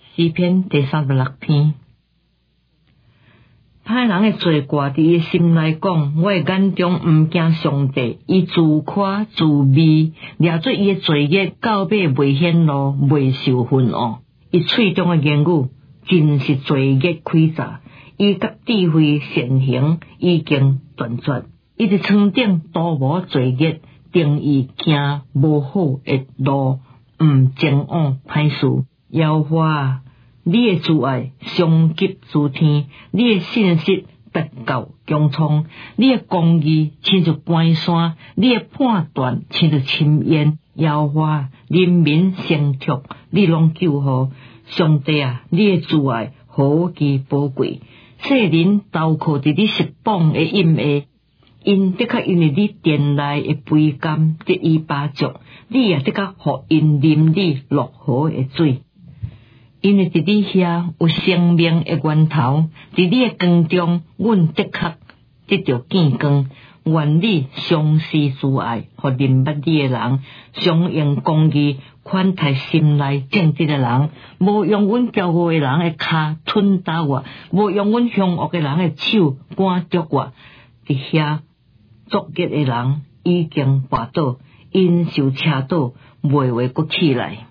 诗篇第36篇。歹人的罪过伫伊心内讲，我的眼中毋惊上帝，伊自夸自媚，掠做伊的罪孽，到尾袂显露，袂受分哦。伊喙中的言语尽是罪孽开闸，伊甲智慧善行已经断绝，伊伫床顶都无罪孽，定义行无好的路，毋前往歹事。耶和华，你的慈爱上及诸天，你的信实达到穹苍，你的公义亲像关山，你的判断亲像深渊。耶和华，人民成托，你拢救护。上帝啊，你的慈爱何其宝贵！世人投靠伫你失榜的阴下，因的确因为你殿内的杯甘得以饱足，你也的确互因啉你乐河的水。因为伫你遐有生命的源头，伫你的光中，阮的确得到见光。愿你相施慈爱，互认捌你的人，常用公义款待心内正直的人，无用阮骄傲的人的骹吞打我，无用阮凶恶的人的手赶捉我。伫遐作孽的人已经滑倒，因受车倒，袂话阁起来。